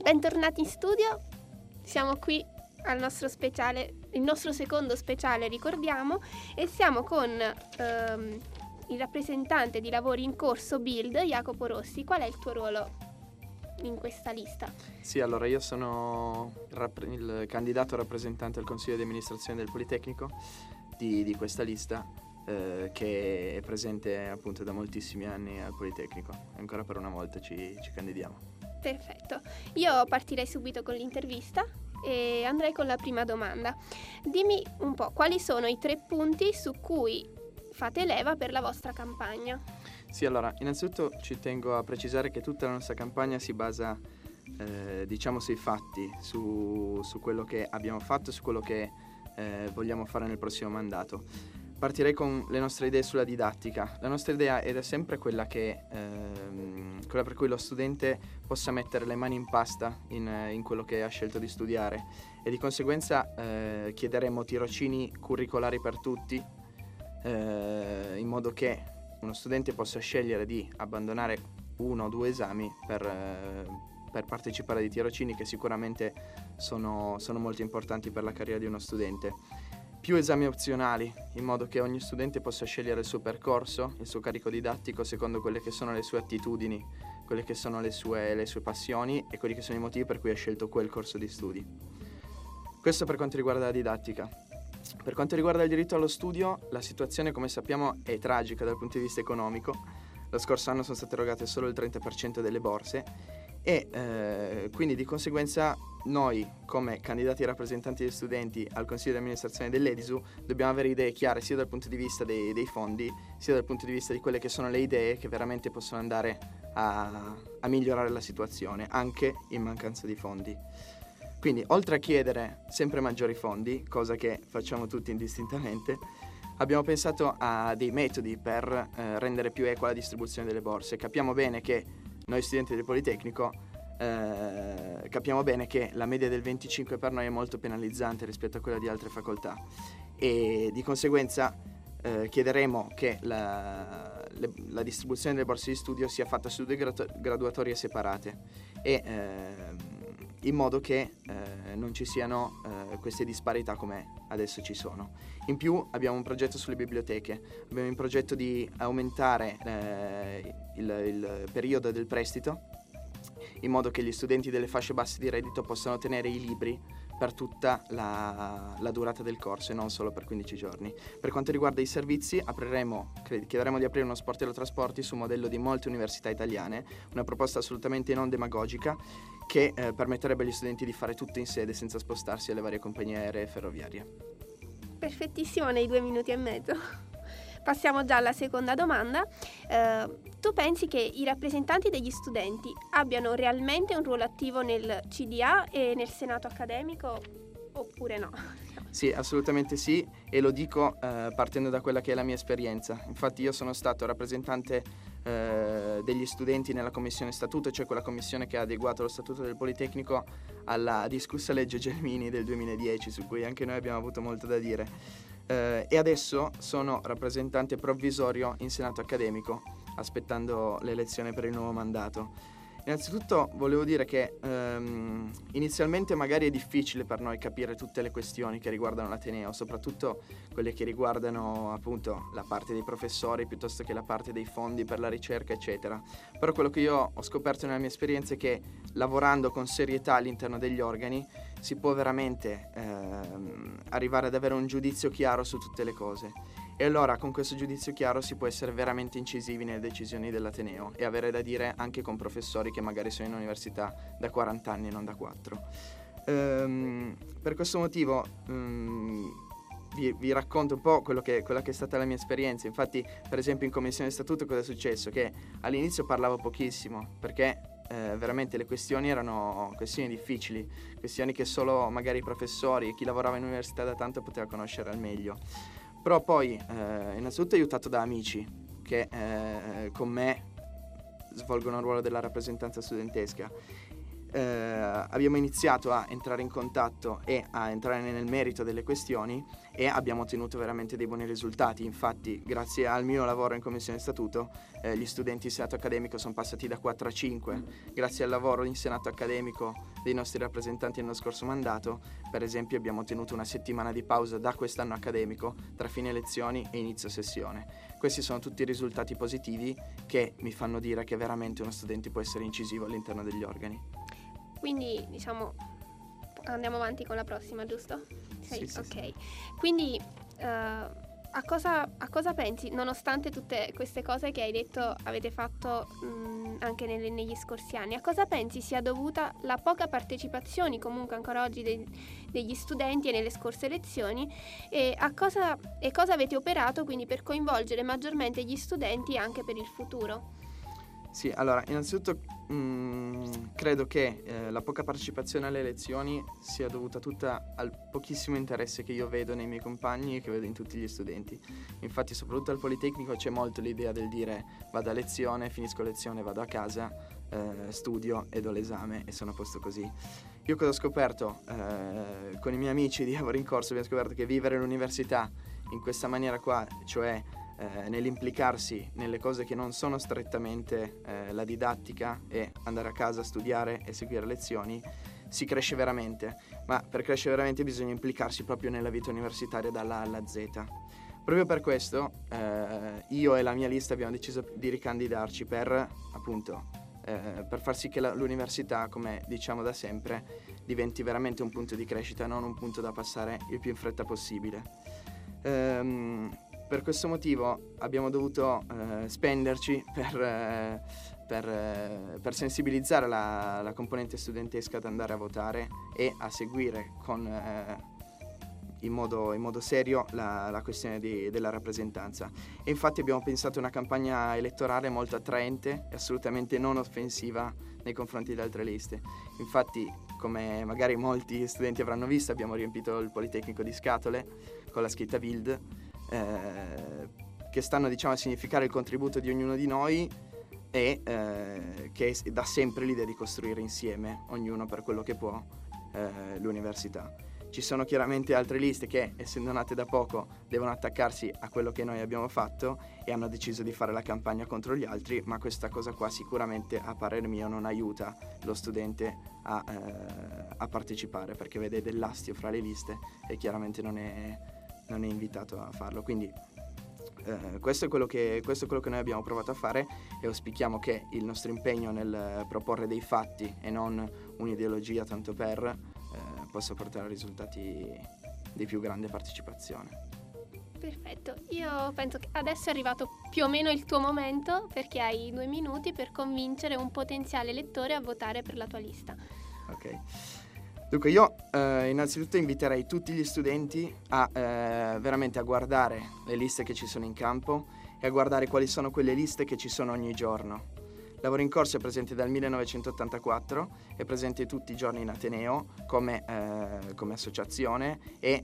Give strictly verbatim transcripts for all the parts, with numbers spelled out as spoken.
Bentornati in studio, siamo qui al nostro speciale, il nostro secondo speciale ricordiamo, e siamo con ehm, il rappresentante di lavori in corso Build, Jacopo Rossi. Qual è il tuo ruolo in questa lista? Sì, allora io sono rapp- il candidato rappresentante al Consiglio di amministrazione del Politecnico di, di questa lista eh, che è presente appunto da moltissimi anni al Politecnico. Ancora per una volta ci, ci candidiamo. Perfetto, io partirei subito con l'intervista e andrei con la prima domanda. Dimmi un po' quali sono i tre punti su cui fate leva per la vostra campagna. Sì, allora, innanzitutto ci tengo a precisare che tutta la nostra campagna si basa, eh, diciamo, sui fatti, su, su quello che abbiamo fatto, su quello che eh, vogliamo fare nel prossimo mandato. Partirei con le nostre idee sulla didattica. La nostra idea è sempre quella che, ehm, quella per cui lo studente possa mettere le mani in pasta in, in quello che ha scelto di studiare, e di conseguenza eh, chiederemo tirocini curricolari per tutti, eh, in modo che uno studente possa scegliere di abbandonare uno o due esami per, eh, per partecipare ai tirocini, che sicuramente sono, sono molto importanti per la carriera di uno studente. Più esami opzionali, in modo che ogni studente possa scegliere il suo percorso, il suo carico didattico secondo quelle che sono le sue attitudini, quelle che sono le sue, le sue passioni e quelli che sono i motivi per cui ha scelto quel corso di studi. Questo per quanto riguarda la didattica. Per quanto riguarda il diritto allo studio, la situazione, come sappiamo, è tragica dal punto di vista economico. Lo scorso anno sono state erogate solo il trenta per cento delle borse e eh, quindi di conseguenza noi, come candidati rappresentanti degli studenti al Consiglio di amministrazione dell'Edisu, dobbiamo avere idee chiare sia dal punto di vista dei, dei fondi, sia dal punto di vista di quelle che sono le idee che veramente possono andare a, a migliorare la situazione, anche in mancanza di fondi. Quindi, oltre a chiedere sempre maggiori fondi, cosa che facciamo tutti indistintamente, abbiamo pensato a dei metodi per eh, rendere più equa la distribuzione delle borse. Capiamo bene che noi studenti del Politecnico eh, capiamo bene che la media del venticinque per noi è molto penalizzante rispetto a quella di altre facoltà, e di conseguenza eh, chiederemo che la, le, la distribuzione delle borse di studio sia fatta su due gradu- graduatorie separate e eh, in modo che eh, non ci siano eh, queste disparità come adesso ci sono. In più abbiamo un progetto sulle biblioteche, abbiamo in progetto di aumentare eh, il, il periodo del prestito, in modo che gli studenti delle fasce basse di reddito possano ottenere i libri per tutta la, la durata del corso e non solo per quindici giorni. Per quanto riguarda i servizi, apriremo, chiederemo di aprire uno sportello trasporti su modello di molte università italiane, una proposta assolutamente non demagogica che eh, permetterebbe agli studenti di fare tutto in sede senza spostarsi alle varie compagnie aeree e ferroviarie. Perfettissimo nei due minuti e mezzo. Passiamo già alla seconda domanda. Eh, tu pensi che i rappresentanti degli studenti abbiano realmente un ruolo attivo nel C D A e nel senato accademico oppure no? Sì, assolutamente sì, e lo dico eh, partendo da quella che è la mia esperienza. Infatti io sono stato rappresentante eh, degli studenti nella commissione statuto, cioè quella commissione che ha adeguato lo statuto del Politecnico alla discussa legge Gelmini del duemiladieci, su cui anche noi abbiamo avuto molto da dire. Uh, e adesso sono rappresentante provvisorio in senato accademico, aspettando l'elezione per il nuovo mandato. Innanzitutto volevo dire che um, inizialmente magari è difficile per noi capire tutte le questioni che riguardano l'Ateneo, soprattutto quelle che riguardano appunto la parte dei professori piuttosto che la parte dei fondi per la ricerca, eccetera. Però quello che io ho scoperto nella mia esperienza è che lavorando con serietà all'interno degli organi si può veramente ehm, arrivare ad avere un giudizio chiaro su tutte le cose, e allora con questo giudizio chiaro si può essere veramente incisivi nelle decisioni dell'Ateneo e avere da dire anche con professori che magari sono in università da quaranta anni e non da quattro. Ehm, per questo motivo um, vi, vi racconto un po' quello che, quella che è stata la mia esperienza. Infatti, per esempio, in commissione statuto cosa è successo? Che all'inizio parlavo pochissimo perché Eh, veramente le questioni erano questioni difficili, questioni che solo magari i professori e chi lavorava in università da tanto poteva conoscere al meglio. Però poi, eh, innanzitutto aiutato da amici che eh, con me svolgono il ruolo della rappresentanza studentesca, eh, abbiamo iniziato a entrare in contatto e a entrare nel merito delle questioni e abbiamo ottenuto veramente dei buoni risultati. Infatti, grazie al mio lavoro in commissione statuto, eh, gli studenti in senato accademico sono passati da quattro a cinque. Grazie al lavoro in senato accademico dei nostri rappresentanti nello scorso mandato, per esempio, abbiamo ottenuto una settimana di pausa da quest'anno accademico tra fine lezioni e inizio sessione. Questi sono tutti risultati positivi che mi fanno dire che veramente uno studente può essere incisivo all'interno degli organi. Quindi, diciamo, andiamo avanti con la prossima, giusto? Sì, sì, ok. sì. Quindi, uh, a, cosa, a cosa pensi, nonostante tutte queste cose che hai detto avete fatto mh, anche nelle, negli scorsi anni, a cosa pensi sia dovuta la poca partecipazione comunque ancora oggi de, degli studenti e nelle scorse lezioni, e a cosa, e cosa avete operato quindi per coinvolgere maggiormente gli studenti anche per il futuro? Sì, allora, innanzitutto mh, credo che eh, la poca partecipazione alle lezioni sia dovuta tutta al pochissimo interesse che io vedo nei miei compagni e che vedo in tutti gli studenti. Infatti, soprattutto al Politecnico c'è molto l'idea del dire vado a lezione, finisco lezione, vado a casa, eh, studio e do l'esame e sono a posto così. Io cosa ho scoperto? Eh, con i miei amici di lavoro in corso abbiamo scoperto che vivere l'università in questa maniera qua, cioè Eh, nell'implicarsi nelle cose che non sono strettamente eh, la didattica e andare a casa, studiare e seguire lezioni, si cresce veramente, ma per crescere veramente bisogna implicarsi proprio nella vita universitaria dalla A alla Z. Proprio per questo eh, io e la mia lista abbiamo deciso di ricandidarci per, appunto, eh, per far sì che la, l'università, come diciamo da sempre, diventi veramente un punto di crescita, non un punto da passare il più in fretta possibile. Ehm, Per questo motivo abbiamo dovuto eh, spenderci per, eh, per, eh, per sensibilizzare la, la componente studentesca ad andare a votare e a seguire con, eh, in, modo, in modo serio la, la questione di, della rappresentanza. E infatti abbiamo pensato a una campagna elettorale molto attraente e assolutamente non offensiva nei confronti di altre liste. Infatti, come magari molti studenti avranno visto, abbiamo riempito il Politecnico di scatole con la scritta Wild, Eh, che stanno, diciamo, a significare il contributo di ognuno di noi e eh, che dà sempre l'idea di costruire insieme, ognuno per quello che può, eh, l'università. Ci sono chiaramente altre liste che, essendo nate da poco, devono attaccarsi a quello che noi abbiamo fatto e hanno deciso di fare la campagna contro gli altri, ma questa cosa qua sicuramente, a parer mio, non aiuta lo studente a, eh, a partecipare, perché vede dell'astio fra le liste e chiaramente non è non è invitato a farlo. Quindi eh, questo, è quello che, questo è quello che noi abbiamo provato a fare e auspichiamo che il nostro impegno nel proporre dei fatti e non un'ideologia tanto per eh, possa portare a risultati di più grande partecipazione. Perfetto, io penso che adesso è arrivato più o meno il tuo momento, perché hai due minuti per convincere un potenziale lettore a votare per la tua lista. Ok. Dunque io eh, innanzitutto inviterei tutti gli studenti a eh, veramente a guardare le liste che ci sono in campo e a guardare quali sono quelle liste che ci sono ogni giorno. Lavoro in Corso è presente dal millenovecentottantaquattro, è presente tutti i giorni in Ateneo come, eh, come associazione e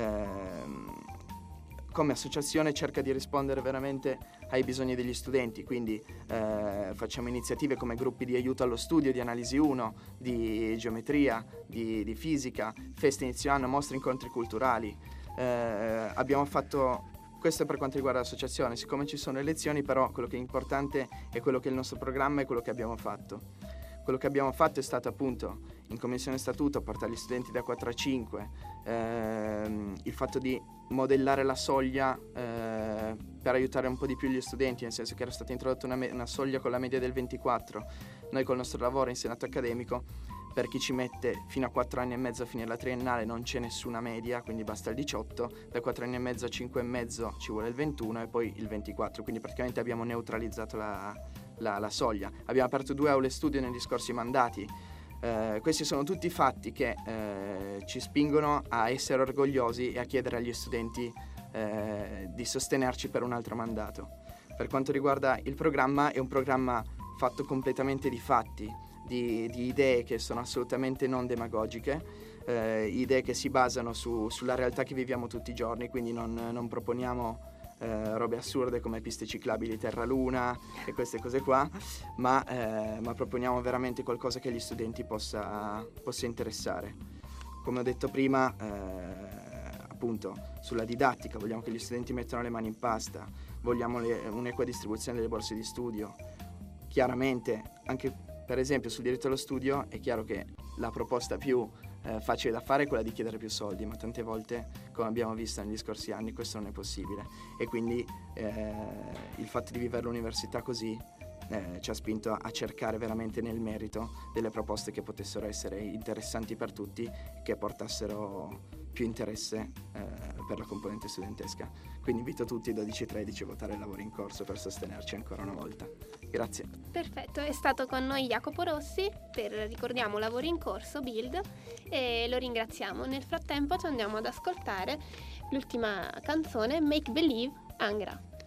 eh, come associazione cerca di rispondere veramente ai bisogni degli studenti, quindi eh, facciamo iniziative come gruppi di aiuto allo studio, di analisi uno, di geometria, di, di fisica, feste inizio anno, mostre, incontri culturali. Eh, abbiamo fatto, questo per quanto riguarda l'associazione, siccome ci sono le lezioni, però quello che è importante è quello che è il nostro programma e quello che abbiamo fatto. Quello che abbiamo fatto è stato appunto in commissione statuto portare gli studenti da quattro a cinque, ehm, il fatto di modellare la soglia eh, per aiutare un po' di più gli studenti, nel senso che era stata introdotta una, me- una soglia con la media del ventiquattro. Noi col nostro lavoro in senato accademico, per chi ci mette fino a quattro anni e mezzo a finire la triennale non c'è nessuna media, quindi basta il diciotto, da quattro anni e mezzo a cinque e mezzo ci vuole il ventuno e poi il ventiquattro, quindi praticamente abbiamo neutralizzato la, la, la soglia. Abbiamo aperto due aule studio negli scorsi mandati. Eh, questi sono tutti fatti che eh, ci spingono a essere orgogliosi e a chiedere agli studenti eh, di sostenerci per un altro mandato. Per quanto riguarda il programma, è un programma fatto completamente di fatti, di, di idee che sono assolutamente non demagogiche, eh, idee che si basano su, sulla realtà che viviamo tutti i giorni, quindi non, non proponiamo eh, robe assurde come piste ciclabili terra-luna e queste cose qua, ma, eh, ma proponiamo veramente qualcosa che gli studenti possa, possa interessare. Come ho detto prima, eh, appunto, sulla didattica vogliamo che gli studenti mettano le mani in pasta, vogliamo le, un'equa distribuzione delle borse di studio. Chiaramente, anche per esempio sul diritto allo studio, è chiaro che la proposta più eh, facile da fare è quella di chiedere più soldi, ma tante volte, come abbiamo visto negli scorsi anni, questo non è possibile, e quindi eh, il fatto di vivere l'università così eh, ci ha spinto a cercare veramente nel merito delle proposte che potessero essere interessanti per tutti, che portassero più interesse eh, per la componente studentesca. Quindi invito tutti dodici e tredici a votare il lavoro in corso per sostenerci ancora una volta. Grazie. Perfetto, è stato con noi Jacopo Rossi per, ricordiamo, lavori in corso Build, e lo ringraziamo. Nel frattempo ci andiamo ad ascoltare l'ultima canzone, Make Believe, Angra.